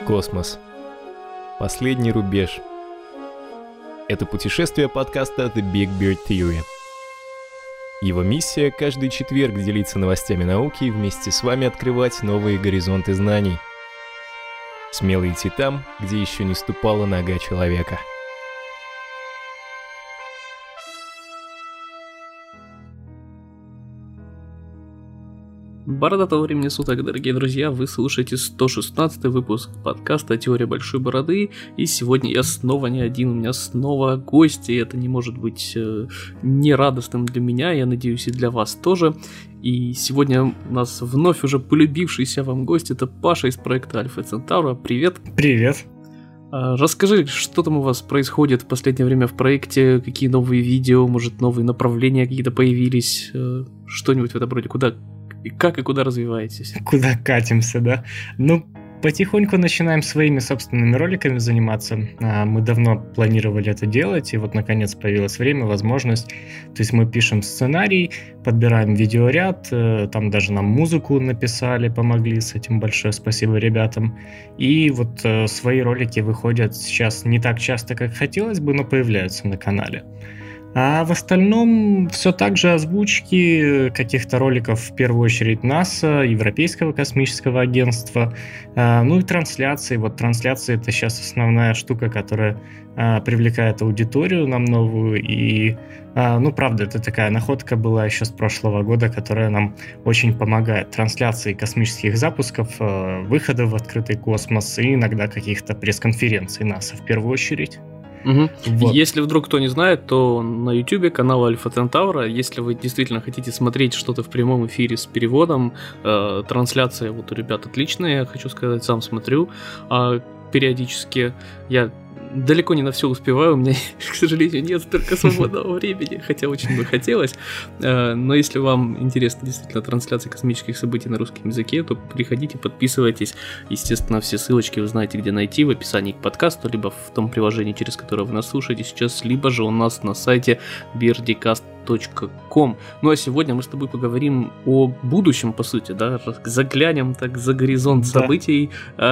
Космос. Последний рубеж. Это путешествие подкаста The Big Bird Theory. Его миссия — каждый четверг делиться новостями науки и вместе с вами открывать новые горизонты знаний. Смело идти там, где еще не ступала нога человека. Бородатого времени суток, дорогие друзья, вы слушаете 116-й выпуск подкаста «Теория большой бороды», и сегодня я снова не один, у меня снова гости, и это не может быть нерадостным для меня, я надеюсь, и для вас тоже. И сегодня у нас вновь уже полюбившийся вам гость, это Паша из проекта Альфа Центавра. Привет! Привет! Расскажи, что там у вас происходит в последнее время в проекте, какие новые видео, может, новые направления какие-то появились, что-нибудь в этом роде, как и куда развиваетесь? Куда катимся, да? Ну, потихоньку начинаем своими собственными роликами заниматься. Мы давно планировали это делать, и вот наконец появилось время, возможность. То есть мы пишем сценарий, подбираем видеоряд, там даже нам музыку написали, помогли с этим, большое спасибо ребятам. И вот свои ролики выходят сейчас не так часто, как хотелось бы, но появляются на канале. А в остальном все так же озвучки каких-то роликов, в первую очередь НАСА, Европейского космического агентства, ну и трансляции. Вот трансляции — это сейчас основная штука, которая привлекает аудиторию нам новую. И, ну, правда, это такая находка была еще с прошлого года, которая нам очень помогает. Трансляции космических запусков, выходов в открытый космос и иногда каких-то пресс-конференций НАСА в первую очередь. Угу. Вот. Если вдруг кто не знает, то на YouTube канал Альфа Центавра, если вы действительно хотите смотреть что-то в прямом эфире с переводом, трансляция вот у ребят отличная, я хочу сказать, сам смотрю, периодически я далеко не на все успеваю, у меня, к сожалению, нет столько свободного времени, хотя очень бы хотелось. Но если вам интересна действительно трансляция космических событий на русском языке, то приходите, подписывайтесь. Естественно, все ссылочки вы знаете, где найти в описании к подкасту, либо в том приложении, через которое вы нас слушаете сейчас, либо же у нас на сайте birdicast.com. Ну а сегодня мы с тобой поговорим о будущем, по сути, да, заглянем так за горизонт событий,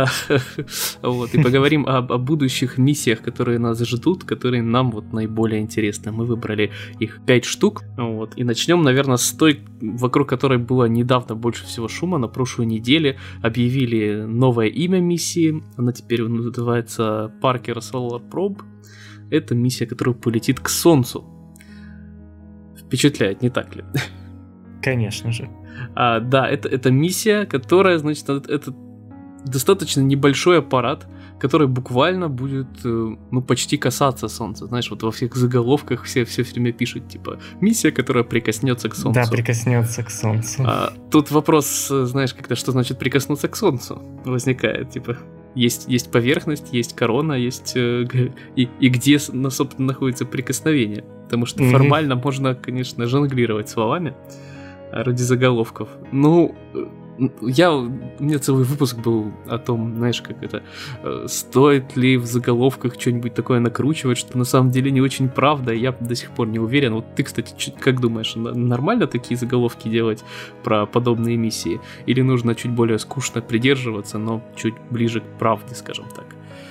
вот, и поговорим о будущих миссиях, которые нас ждут, которые нам вот наиболее интересны. Мы выбрали их 5 штук, вот, и начнем, наверное, с той, вокруг которой было недавно больше всего шума. На прошлой неделе объявили новое имя миссии, она теперь называется Parker Solar Probe. Это миссия, которая полетит к Солнцу. Впечатляет, не так ли? Конечно же. Да, это миссия, которая, значит, это достаточно небольшой аппарат, который буквально будет, ну, почти касаться Солнца. Знаешь, вот во всех заголовках все время пишут, типа, миссия, которая прикоснется к Солнцу. Да, прикоснется к Солнцу. Тут вопрос, знаешь, как-то, что значит прикоснуться к Солнцу? Возникает, типа, есть поверхность, есть корона, есть и где, собственно, находится прикосновение. Потому что формально можно, конечно, жонглировать словами ради заголовков. Ну, у меня целый выпуск был о том, знаешь, как это, стоит ли в заголовках что-нибудь такое накручивать, что на самом деле не очень правда, я до сих пор не уверен. Вот ты, кстати, как думаешь, нормально такие заголовки делать про подобные миссии? Или нужно чуть более скучно придерживаться, но чуть ближе к правде, скажем так?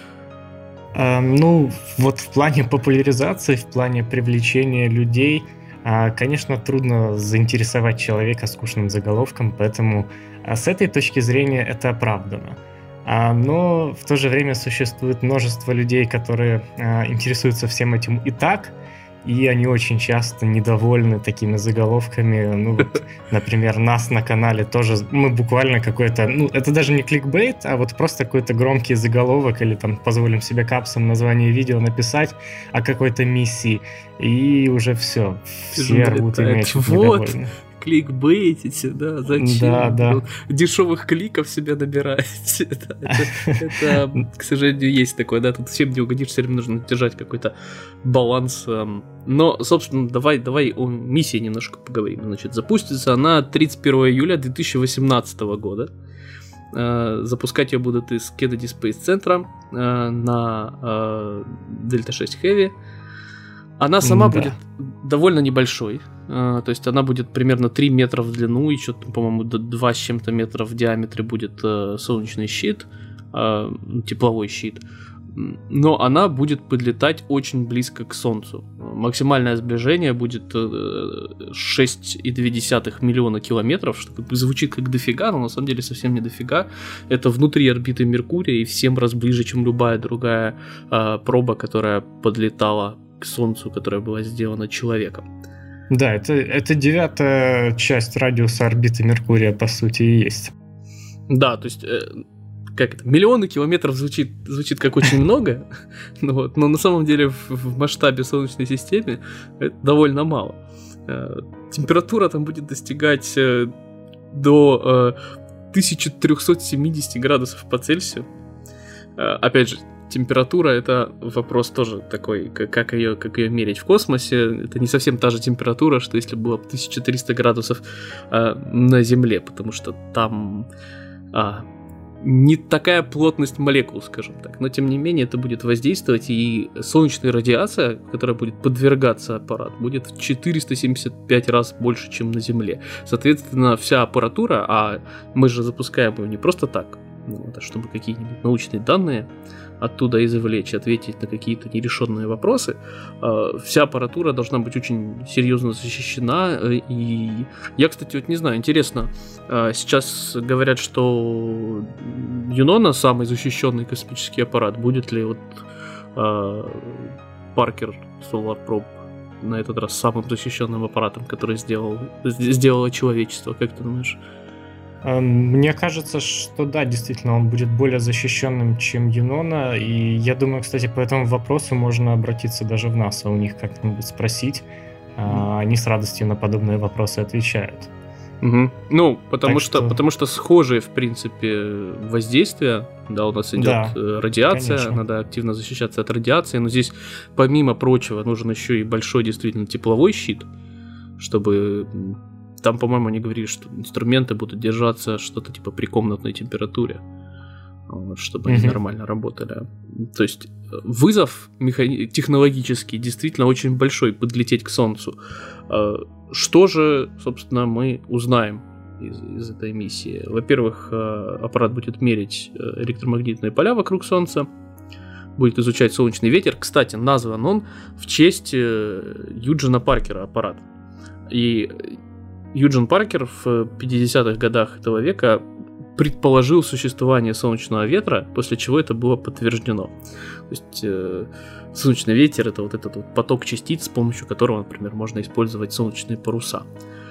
Ну, вот в плане популяризации, в плане привлечения людей, конечно, трудно заинтересовать человека скучным заголовком, поэтому с этой точки зрения это оправдано. Но в то же время существует множество людей, которые интересуются всем этим и так, и они очень часто недовольны такими заголовками. Ну вот, например, нас на канале тоже, мы буквально какой-то, ну это даже не кликбейт, а вот просто какой-то громкий заголовок, или там позволим себе капсом название видео написать о какой-то миссии, и уже все рвут и мечут недовольны. Кликбейтите, да, зачем? Да. Дешевых кликов себе набираете. Это, к сожалению, есть такое, да, тут всем не угодишь, все время нужно держать какой-то баланс. Но, собственно, давай о миссии немножко поговорим. Значит, запустится она 31 июля 2018 года. Запускать ее будут из Kennedy Space Center на Delta 6 Heavy. Она сама будет довольно небольшой. То есть она будет примерно 3 метра в длину, еще, по-моему, 2 с чем-то метра в диаметре будет солнечный щит. тепловой щит, но она будет подлетать очень близко к Солнцу. Максимальное сближение будет 6,2 миллиона километров, что как бы звучит как дофига, но на самом деле совсем не дофига. Это внутри орбиты Меркурия и в 7 раз ближе, чем любая другая проба, которая подлетала к Солнцу, которая была сделана человеком. Да, это 9-я часть радиуса орбиты Меркурия, по сути, и есть. Да, то есть... как это, миллионы километров звучит как очень много, но на самом деле в масштабе Солнечной системы это довольно мало. Температура там будет достигать до 1370 градусов по Цельсию. Опять же, температура — это вопрос тоже такой, как ее мерить в космосе. Это не совсем та же температура, что если было бы 1300 градусов на Земле, потому что там... не такая плотность молекул, скажем так, но тем не менее это будет воздействовать, и солнечная радиация, которая будет подвергаться аппарату, будет в 475 раз больше, чем на Земле. Соответственно, вся аппаратура, а мы же запускаем ее не просто так, это чтобы какие-нибудь научные данные оттуда извлечь, ответить на какие-то нерешенные вопросы, вся аппаратура должна быть очень серьезно защищена. И я, кстати, вот не знаю, интересно, сейчас говорят, что Юнона самый защищенный космический аппарат. Будет ли вот Parker Solar Probe на этот раз самым защищенным аппаратом, который сделало человечество, как ты думаешь? Мне кажется, что да, действительно, он будет более защищенным, чем Юнона, и я думаю, кстати, по этому вопросу можно обратиться даже в НАСА, у них как-нибудь спросить, они с радостью на подобные вопросы отвечают. Угу. Ну, потому что схожие, в принципе, воздействия, да, у нас идет радиация, конечно. Надо активно защищаться от радиации, но здесь, помимо прочего, нужен еще и большой, действительно, тепловой щит, чтобы... Там, по-моему, они говорили, что инструменты будут держаться что-то типа при комнатной температуре, чтобы они нормально работали. То есть вызов технологический действительно очень большой, подлететь к Солнцу. Что же, собственно, мы узнаем из этой миссии? Во-первых, аппарат будет мерить электромагнитные поля вокруг Солнца, будет изучать солнечный ветер. Кстати, назван он в честь Юджина Паркера, аппарат. И Юджин Паркер в 50-х годах этого века предположил существование солнечного ветра, после чего это было подтверждено. То есть солнечный ветер — это вот этот вот поток частиц, с помощью которого, например, можно использовать солнечные паруса.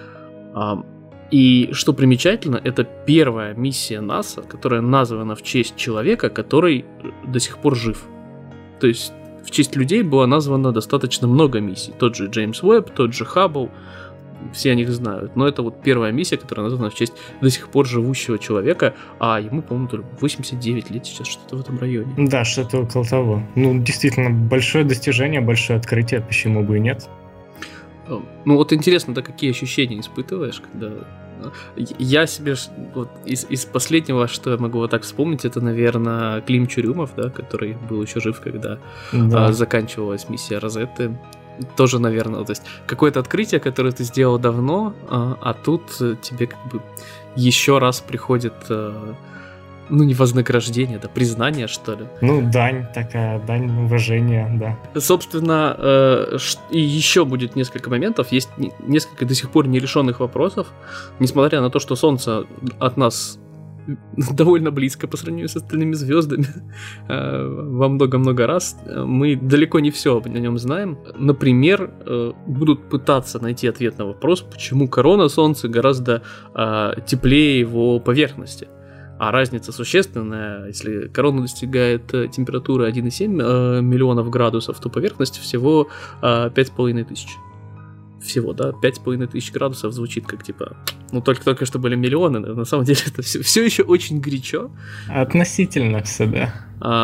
И что примечательно, это первая миссия НАСА, которая названа в честь человека, который до сих пор жив. То есть в честь людей было названо достаточно много миссий. Тот же Джеймс Уэбб, тот же Хаббл, все о них знают. Но это вот первая миссия, которая названа в честь до сих пор живущего человека, а ему, по-моему, только 89 лет сейчас, что-то в этом районе. Да, что-то около того. Ну, действительно, большое достижение, большое открытие, почему бы и нет. Ну, вот интересно, да, какие ощущения испытываешь, когда... Я себе вот из последнего, что я могу вот так вспомнить, это, наверное, Клим Чурюмов, да, который был еще жив, когда заканчивалась миссия Розетты. Тоже, наверное, то есть какое-то открытие, которое ты сделал давно, а тут тебе как бы еще раз приходит, ну, не вознаграждение, да, признание, что ли. Ну, дань такая, дань уважения, да. Собственно, и еще будет несколько моментов, есть несколько до сих пор нерешенных вопросов, несмотря на то, что Солнце от нас довольно близко по сравнению с остальными звездами во много-много раз. Мы далеко не все о нем знаем. Например, будут пытаться найти ответ на вопрос, почему корона Солнца гораздо теплее его поверхности. А разница существенная. Если корона достигает температуры 1,7 миллионов градусов, то поверхность всего 5500. Всего, да, 5500 градусов звучит как типа, ну только что были миллионы, на самом деле это все еще очень горячо. Относительно все, да.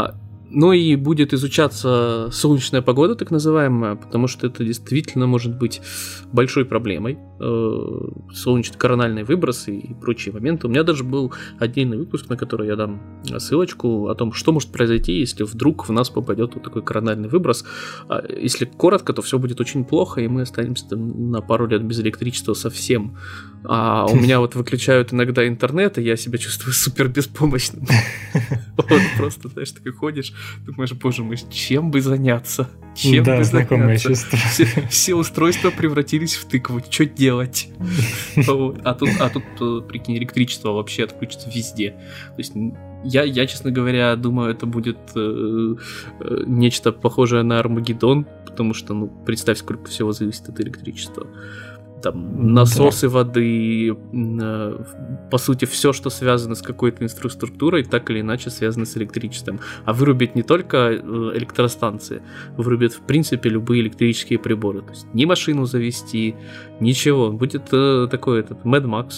Ну и будет изучаться солнечная погода, так называемая, потому что это действительно может быть большой проблемой. Солнечные корональные выбросы и прочие моменты. У меня даже был отдельный выпуск, на который я дам ссылочку, о том, что может произойти, если вдруг в нас попадет вот такой корональный выброс. Если коротко, то все будет очень плохо, и мы останемся там на пару лет без электричества совсем. А у меня вот выключают иногда интернет, и я себя чувствую супер беспомощным. Вот просто, знаешь, ты ходишь, думаешь, боже мой, чем бы заняться? Да, знакомое чувство. Все устройства превратились в тыкву, что делать? А тут, прикинь, электричество вообще отключится везде. То есть я, честно говоря, думаю, это будет нечто похожее на Армагеддон, потому что, представь, сколько всего зависит от электричества. Там насосы воды, по сути, все, что связано с какой-то инфраструктурой, так или иначе связано с электричеством. А вырубить не только электростанции, вырубят, в принципе, любые электрические приборы. То есть ни машину завести, ничего. Будет такой Mad Max.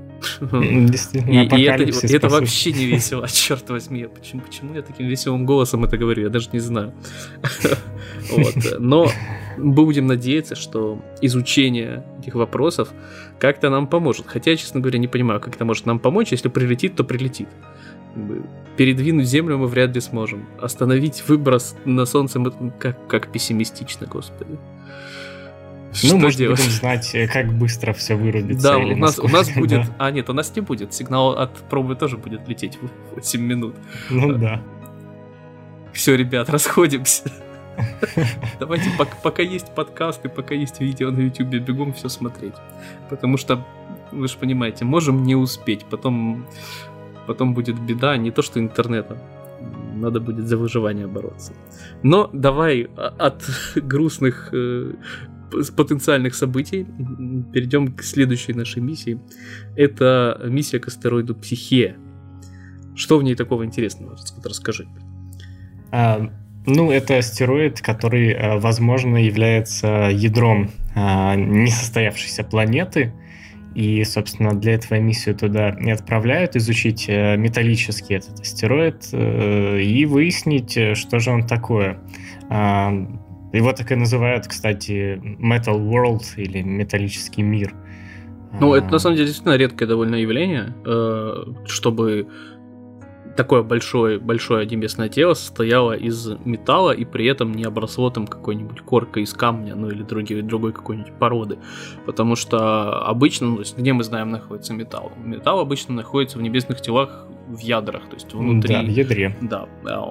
И это вообще не весело, черт возьми. Почему я таким веселым голосом это говорю, я даже не знаю. Но будем надеяться, что изучение этих вопросов как-то нам поможет. Хотя я, честно говоря, не понимаю, как это может нам помочь. Если прилетит, то прилетит. Передвинуть Землю мы вряд ли сможем. Остановить выброс на Солнце как пессимистично, господи. Что может, делать? Будем знать, как быстро все вырубится. Да, у нас будет... Да. Нет, у нас не будет. Сигнал от пробы тоже будет лететь в 8 минут. Да. Все, ребят, расходимся. Давайте, пока есть подкасты, пока есть видео на YouTube, бегом все смотреть. Потому что, вы же понимаете, можем не успеть. Потом будет беда, не то что интернета. Надо будет за выживание бороться. Но давай от грустных потенциальных событий перейдем к следующей нашей миссии. Это миссия к астероиду Психея. Что в ней такого интересного? Расскажи. Это астероид, который, возможно, является ядром несостоявшейся планеты. И, собственно, для этого миссию туда и отправляют, изучить металлический этот астероид и выяснить, что же он такое. Его так и называют, кстати, Metal World или металлический мир. Это на самом деле действительно редкое довольно явление, чтобы такое большое одноместное тело состояло из металла и при этом не обросло там какой-нибудь коркой из камня, или другой какой-нибудь породы. Потому что обычно, где мы знаем находится металл? Металл обычно находится в небесных телах в ядрах, то есть внутри. Да, в ядре. Да,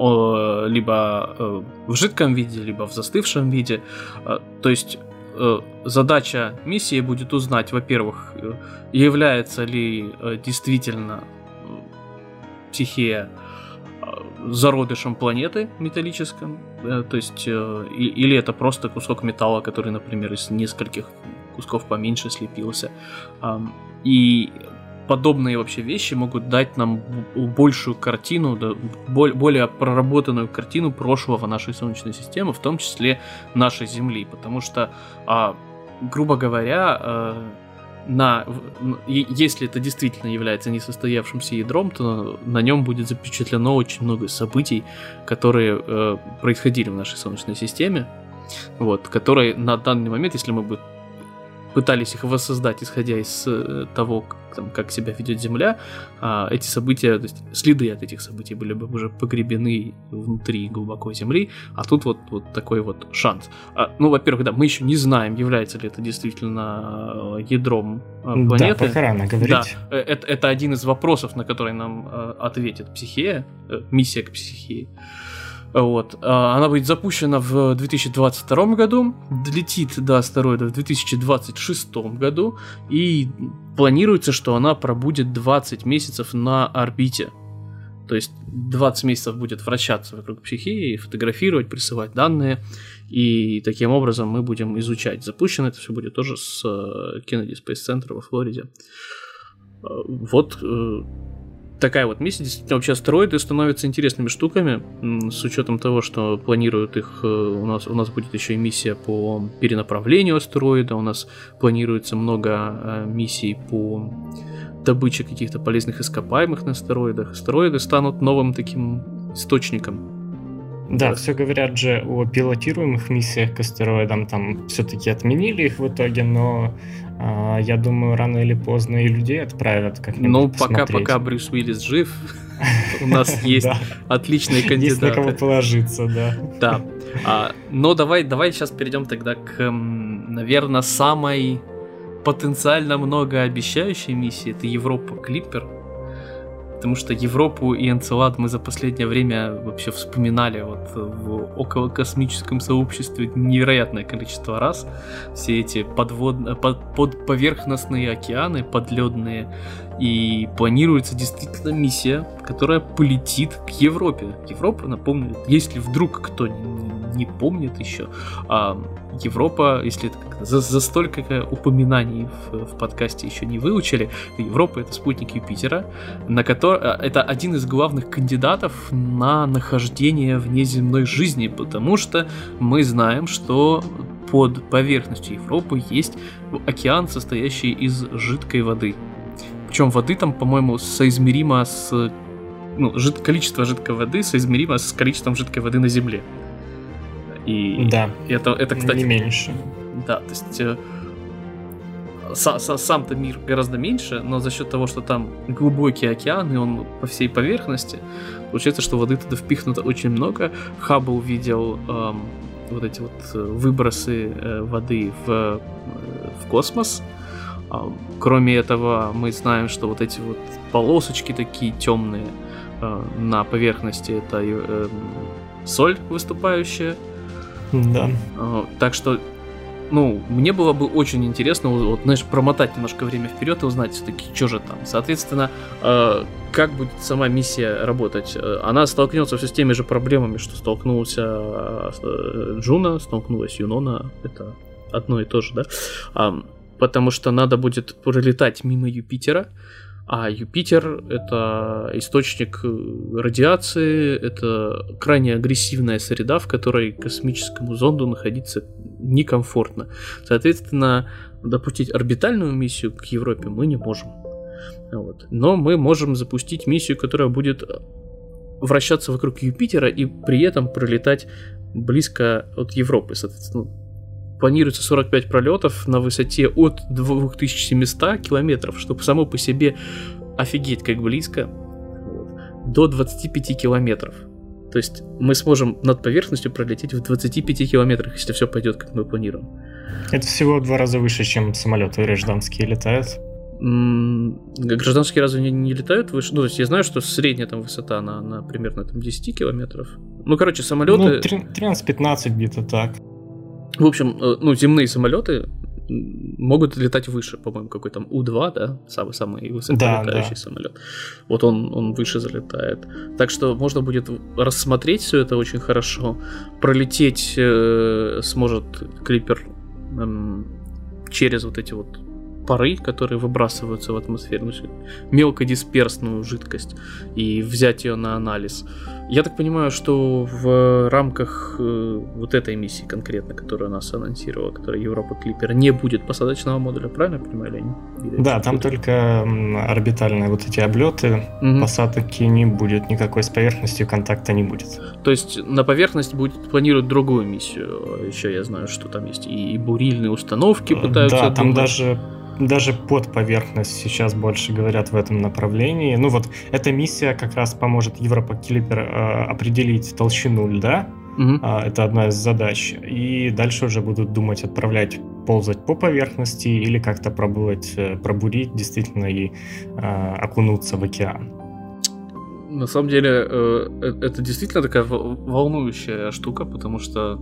либо в жидком виде, либо в застывшем виде. То есть задача миссии будет узнать, во-первых, является ли действительно Психея зародышем планеты металлическом, то есть или это просто кусок металла, который, например, из нескольких кусков поменьше слепился. И подобные вообще вещи могут дать нам большую картину, более проработанную картину прошлого нашей Солнечной системы, в том числе нашей Земли, потому что, грубо говоря, если это действительно является несостоявшимся ядром, то на нем будет запечатлено очень много событий, которые происходили в нашей Солнечной системе, которые на данный момент, если мы бы пытались их воссоздать, исходя из того, как себя ведет Земля, эти события, то есть следы от этих событий были бы уже погребены внутри глубоко Земли, а тут вот такой вот шанс. Во-первых, да, мы еще не знаем, является ли это действительно ядром планеты. Да, пока рано говорить. Да, это один из вопросов, на который нам ответит Психея, миссия к Психее. Она будет запущена в 2022 году, долетит до астероида в 2026 году, и планируется, что она пробудет 20 месяцев на орбите. То есть 20 месяцев будет вращаться вокруг Психеи, фотографировать, присылать данные, и таким образом мы будем изучать. Запущено это все будет тоже с Кеннеди Space Center во Флориде. Такая вот миссия. Действительно, вообще астероиды становятся интересными штуками, с учетом того, что планируют их. У нас будет еще и миссия по перенаправлению астероида, у нас планируется много миссий по добыче каких-то полезных ископаемых на астероидах. Астероиды станут новым таким источником Да, все говорят же о пилотируемых миссиях к астероидам, там все-таки отменили их в итоге, но я думаю, рано или поздно и людей отправят как-нибудь. Ну, посмотреть. пока Брюс Уиллис жив, у нас есть отличные кандидаты. Есть на кого положиться, да. Да. Но давай сейчас перейдем тогда к, наверное, самой потенциально многообещающей миссии. Это Европа Клиппер. Потому что Европу и Энцелад мы за последнее время вообще вспоминали вот в околокосмическом сообществе невероятное количество раз. Все эти подповерхностные океаны, подледные. И планируется действительно миссия, которая полетит к Европе. Европа, напомню, если вдруг кто не помнит еще, Европа, если это как-то за столько упоминаний в подкасте еще не выучили, Европа — это спутник Юпитера, это один из главных кандидатов на нахождение внеземной жизни, потому что мы знаем, что под поверхностью Европы есть океан, состоящий из жидкой воды. Причем воды там, по-моему, соизмеримо с... количество жидкой воды соизмеримо с количеством жидкой воды на Земле. И да, это, кстати... не меньше. Да, то есть... Сам-то мир гораздо меньше, но за счет того, что там глубокий океан, и он по всей поверхности, получается, что воды туда впихнуто очень много. Хаббл видел вот эти вот выбросы воды в космос. Кроме этого, мы знаем, что вот эти вот полосочки такие темные на поверхности, это соль выступающая. Да. Так что, мне было бы очень интересно, вот, знаешь, промотать немножко время вперед и узнать все-таки, что же там. Соответственно, как будет сама миссия работать? Она столкнется все с теми же проблемами, что столкнулся Джуна, столкнулась Юнона. Это одно и то же, да? Потому что надо будет пролетать мимо Юпитера, а Юпитер — это источник радиации, это крайне агрессивная среда, в которой космическому зонду находиться некомфортно. Соответственно, допустить орбитальную миссию к Европе мы не можем. Вот. Но мы можем запустить миссию, которая будет вращаться вокруг Юпитера и при этом пролетать близко от Европы. Соответственно, планируется 45 пролетов на высоте от 2700 километров, что само по себе офигеть как близко, до 25 километров. То есть мы сможем над поверхностью пролететь в 25 километрах, если все пойдет, как мы планируем. Это всего в 2 раза выше, чем самолеты гражданские летают. Гражданские разве не летают выше? То есть я знаю, что средняя там высота на примерно там 10 километров. Самолеты... 13-15 где-то так. В общем, земные самолеты могут летать выше, по-моему, какой там У-2, да, самый высоколетающий самолет. Вот он выше залетает. Так что можно будет рассмотреть все это очень хорошо. Пролететь сможет Клиппер через вот эти вот пары, которые выбрасываются в атмосферу, мелкодисперсную жидкость, и взять ее на анализ. Я так понимаю, что в рамках вот этой миссии конкретно, которую нас анонсировала, которая Европа Клиппер, не будет посадочного модуля, правильно я понимаю, или нет? Да, там только орбитальные вот эти облеты, посадки не будет, никакой с поверхностью контакта не будет. То есть на поверхность планируют другую миссию, еще я знаю, что там есть и бурильные установки пытаются... Да, там даже под поверхность сейчас больше говорят в этом направлении. Эта миссия как раз поможет Европа Клиппер определить толщину льда. Это одна из задач. И дальше уже будут думать, отправлять ползать по поверхности или как-то пробовать пробурить действительно и окунуться в океан. На самом деле, это действительно такая волнующая штука, потому что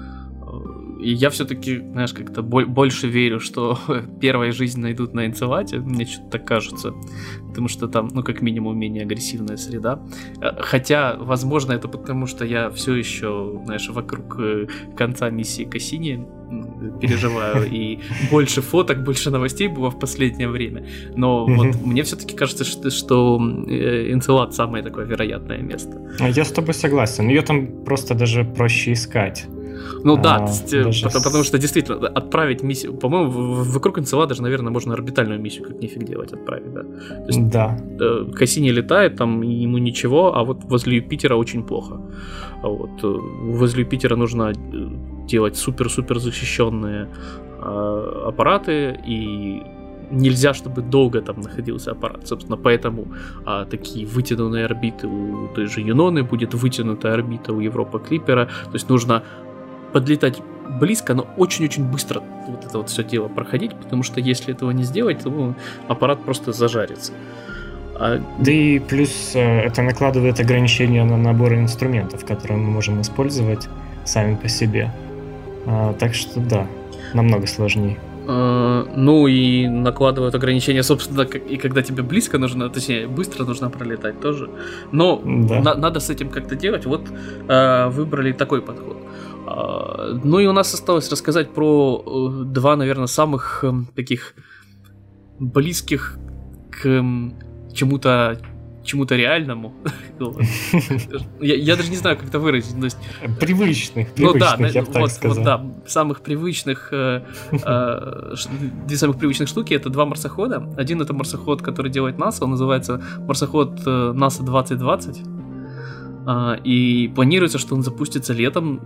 и я все-таки, знаешь, как-то больше верю, что первая жизнь найдут на Энцеладе, мне что-то так кажется, потому что там, как минимум, менее агрессивная среда. Хотя, возможно, это потому, что я все еще, знаешь, вокруг конца миссии Кассини переживаю, и больше фоток, больше новостей было в последнее время. Но вот мне все-таки кажется, что Энцелад самое такое вероятное место. Я с тобой согласен. Ее там просто даже проще искать. Ну да, потому что действительно отправить миссию, по-моему, вокруг Энцелада же, наверное, можно орбитальную миссию как нифиг делать отправить, да? То есть, да. Кассини летает, там ему ничего, а вот возле Юпитера очень плохо. Вот. Возле Юпитера нужно делать супер-супер защищенные аппараты, и нельзя, чтобы долго там находился аппарат. Собственно, поэтому такие вытянутые орбиты у той же Юноны, будет вытянутая орбита у Европа Клиппера. То есть нужно подлетать близко, но очень-очень быстро вот это вот все дело проходить, потому что если этого не сделать, то аппарат просто зажарится. Да и плюс это накладывает ограничения на набор инструментов, которые мы можем использовать сами по себе. Так что да, намного сложнее. Ну и накладывают ограничения, собственно, и когда тебе близко нужно, точнее, быстро нужно пролетать тоже. Но да. Надо с этим как-то делать. Вот выбрали такой подход. Ну и у нас осталось рассказать про два, наверное, самых таких близких к чему-то реальному. Я даже не знаю, как это выразить. Привычных, я бы так сказал. Да, самых привычных, две самых привычных штуки — это два марсохода. Один — это марсоход, который делает НАСА, он называется марсоход НАСА 2020. И планируется, что он запустится летом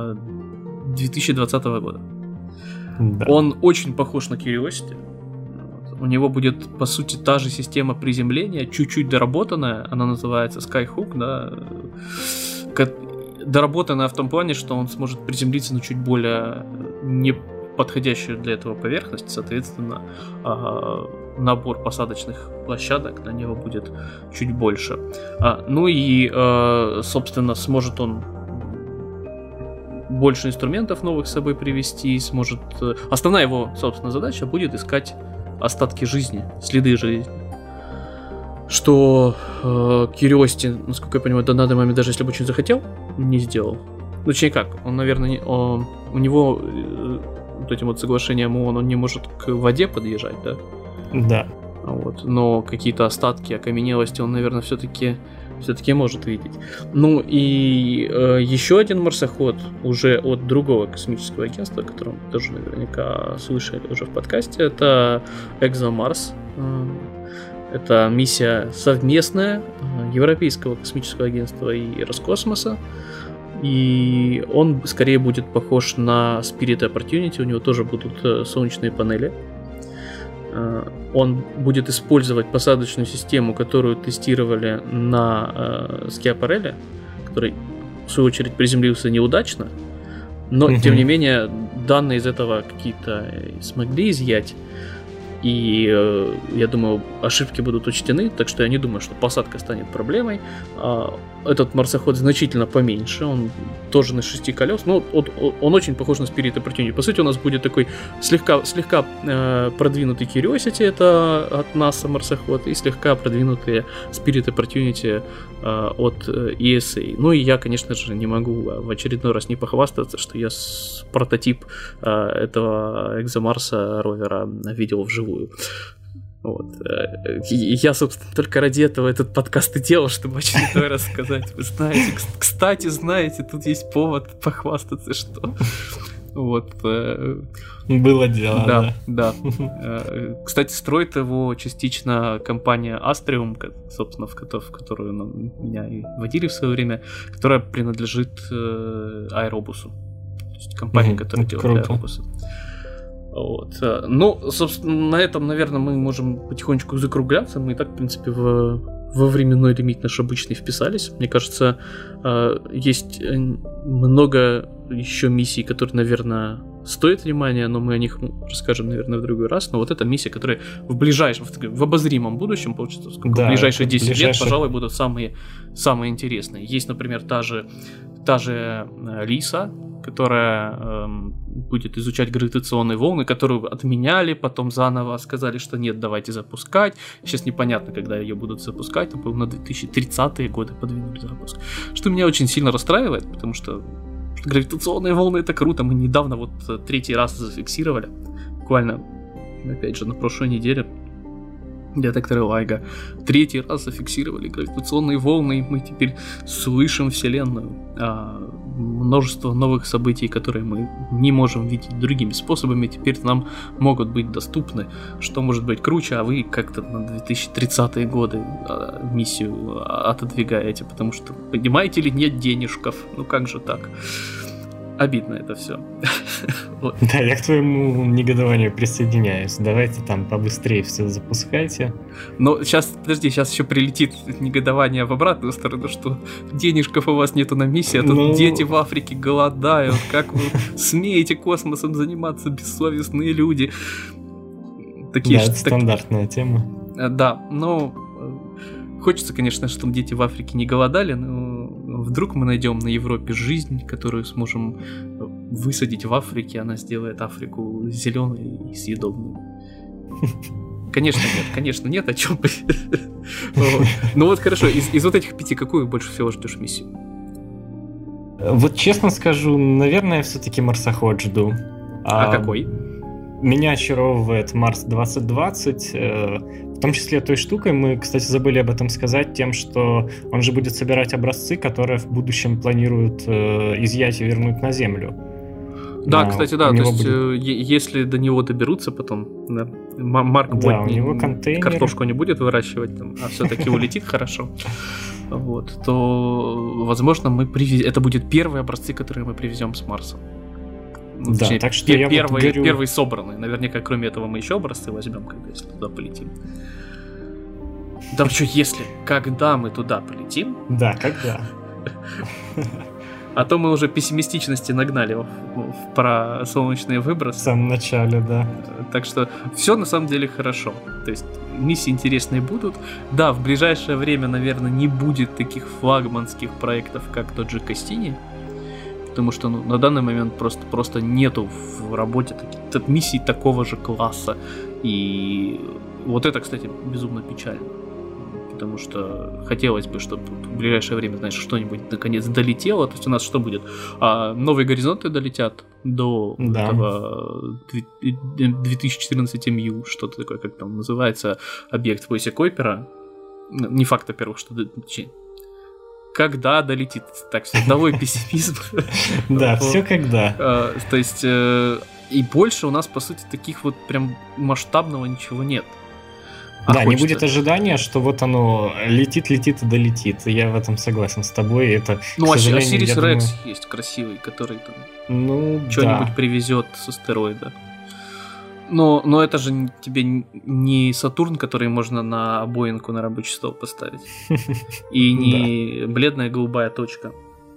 2020 года. Да. Он очень похож на Curiosity. У него будет, по сути, та же система приземления, чуть-чуть доработанная, она называется Skyhook, да, доработанная в том плане, что он сможет приземлиться на чуть более неподходящую для этого поверхность, соответственно, набор посадочных площадок на него будет чуть больше. Ну и, собственно, сможет он больше инструментов новых с собой привезти, сможет... Основная его, собственно, задача будет искать остатки жизни, следы жизни. Что Curiosity, насколько я понимаю, до данный момент, даже если бы очень захотел, не сделал. Ну, точнее как, он, наверное, у него вот этим вот соглашением он не может к воде подъезжать, да? Да. Вот. Но какие-то остатки окаменелости он, наверное, все-таки может видеть. Ну и еще один марсоход уже от другого космического агентства, о котором тоже наверняка слышали уже в подкасте, это ExoMars. Это миссия совместная Европейского космического агентства и Роскосмоса. И он скорее будет похож на Spirit Opportunity, у него тоже будут солнечные панели. Он будет использовать посадочную систему, которую тестировали на Скиапарелле, который, в свою очередь, приземлился неудачно, но, тем не менее, данные из этого какие-то смогли изъять. И я думаю, ошибки будут учтены, так что я не думаю, что посадка станет проблемой. Этот марсоход значительно поменьше, он тоже на 6 колес, но он очень похож на Spirit Opportunity. По сути, у нас будет такой слегка продвинутый Curiosity, это от NASA марсоход, и слегка продвинутые Spirit Opportunity от ESA. Ну и я, конечно же, не могу в очередной раз не похвастаться, что я прототип этого ExoMars ровера видел вживую. Вот. Я, собственно, только ради этого этот подкаст и делал, чтобы очередной раз сказать. Вы знаете, кстати, тут есть повод похвастаться, что... Вот. Было дело, да. Кстати, строит его частично компания Astrium, собственно, в которую меня и водили в свое время, которая принадлежит Аэробусу. То есть компания, которая делает Аэробусы. Вот. Ну, собственно, на этом, наверное, мы можем потихонечку закругляться. Мы и так, в принципе, во временной лимит наш обычный вписались. Мне кажется, есть много еще миссий, которые, наверное, стоят внимания, но мы о них расскажем, наверное, в другой раз. Но вот эта миссия, которая в ближайшем, в обозримом будущем, получится, в ближайшие 10 лет, пожалуй, будут самые интересные. Есть, например, та же Лиса, которая будет изучать гравитационные волны, которую отменяли, потом заново сказали, что нет, давайте запускать. Сейчас непонятно, когда ее будут запускать, но, на 2030-е годы подвинули запуск. Что меня очень сильно расстраивает, потому что гравитационные волны — это круто. Мы недавно вот 3-й раз зафиксировали, буквально, опять же, на прошлой неделе, детекторы Лайга 3-й раз зафиксировали гравитационные волны, и мы теперь слышим Вселенную. множество новых событий, которые мы не можем видеть другими способами, теперь нам могут быть доступны. Что может быть круче, а вы как-то на 2030-е годы миссию отодвигаете, потому что, понимаете ли, нет денежков. Ну как же так? Обидно это все. Да, я к твоему негодованию присоединяюсь. Давайте там побыстрее все запускайте. Но сейчас, подожди, сейчас еще прилетит негодование в обратную сторону, что денежков у вас нету на миссии, а тут дети в Африке голодают. Как вы смеете космосом заниматься, бессовестные люди? Такие да, это стандартная тема. Да, но хочется, конечно, чтобы дети в Африке не голодали, но вдруг мы найдем на Европе жизнь, которую сможем высадить в Африке, она сделает Африку зеленой и съедобной. Конечно нет, о чем. Ну вот хорошо, из вот этих 5 какую больше всего ждешь миссию? Вот честно скажу, наверное, все-таки марсоход жду. А какой? Меня очаровывает Марс 2020, в том числе той штукой, мы, кстати, забыли об этом сказать, тем, что он же будет собирать образцы, которые в будущем планируют изъять и вернуть на Землю. Да, кстати, да, то есть если до него доберутся потом, да, Марк да, у него контейнер. Картошку не будет выращивать, там, а все-таки улетит хорошо, вот, то, возможно, это будет первые образцы, которые мы привезем с Марса. Ну, да, точнее, так что я первый собранный. Наверняка, кроме этого, мы еще образцы возьмем, если туда полетим. Да что, если? Когда мы туда полетим? Да, когда? А то мы уже пессимистичности нагнали про солнечные выбросы. В самом начале, да. Так что все на самом деле хорошо. То есть миссии интересные будут. Да, в ближайшее время, наверное, не будет таких флагманских проектов, как тот же Кастини. Потому что на данный момент просто нету в работе миссий такого же класса. И вот это, кстати, безумно печально. Потому что хотелось бы, чтобы в ближайшее время, знаешь, что-нибудь наконец долетело. То есть у нас что будет? Новые горизонты долетят до этого 2014 МЮ, что-то такое, как там называется, объект в поясе Койпера. Не факт, во-первых, что когда долетит, так что долой пессимизм. Да, все когда. То есть и больше у нас, по сути, таких вот прям масштабного ничего нет. Да, не будет ожидания, что вот оно летит и долетит. Я в этом согласен с тобой. Это, ну, Осирис Рекс есть красивый, который там что-нибудь привезет с астероида. Но это же тебе не Сатурн, который можно на Боингу на рабочий стол поставить. И не бледная голубая точка.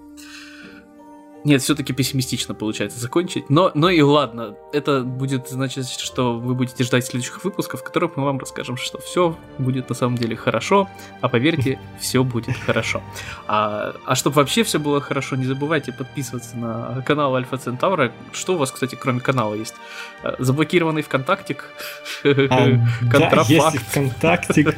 Нет, все-таки пессимистично получается закончить. Но и ладно. Это будет значит, что вы будете ждать следующих выпусков, в которых мы вам расскажем, что все будет на самом деле хорошо. А поверьте, все будет хорошо. А чтобы вообще все было хорошо, не забывайте подписываться на канал Альфа Центавра. Что у вас, кстати, кроме канала есть? Заблокированный ВКонтактик? Да, есть ВКонтактик.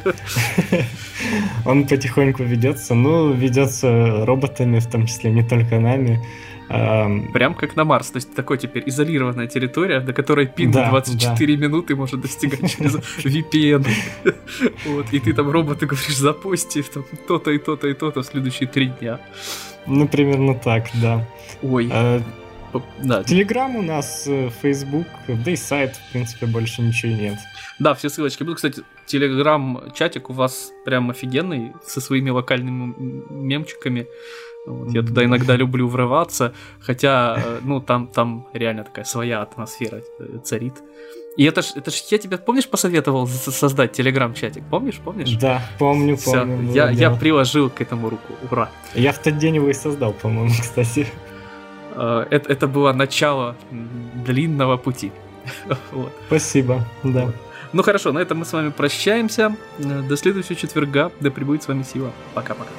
Он потихоньку ведется. Ну, ведется роботами, в том числе не только нами. Прям как на Марс, то есть такой теперь изолированная территория, до которой пинг 24 минуты может достигать через VPN. Вот, и ты там роботу говоришь, запусти там то-то и то-то и то-то в следующие 3 дня. Ну, примерно так, да. Ой. Да. Телеграм у нас, Facebook, да и сайт, в принципе, больше ничего нет. Да, все ссылочки будут. Кстати, Телеграм-чатик у вас прям офигенный, со своими локальными мемчиками. Вот, я туда иногда люблю врываться, хотя, ну, там реально такая своя атмосфера царит. И это ж я тебе, помнишь, посоветовал создать телеграм-чатик? Помнишь? Да, помню. Я приложил к этому руку, ура. Я в тот день его и создал, по-моему, кстати. Это было начало длинного пути. Вот. Спасибо, да. Ну хорошо, на этом мы с вами прощаемся. До следующего четверга. Да пребудет с вами сила. Пока-пока.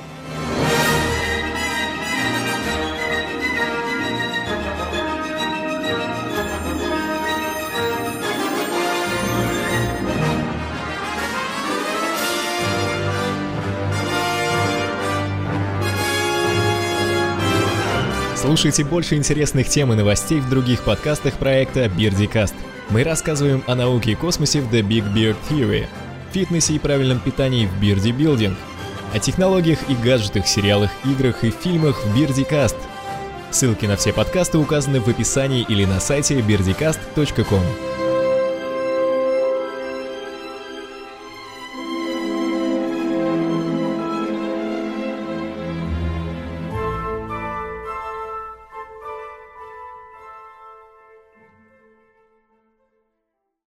Слушайте больше интересных тем и новостей в других подкастах проекта BirdieCast. Мы рассказываем о науке и космосе в The Big Beard Theory, фитнесе и правильном питании в Birdie Building, о технологиях и гаджетах, сериалах, играх и фильмах в BirdieCast. Ссылки на все подкасты указаны в описании или на сайте birdicast.com.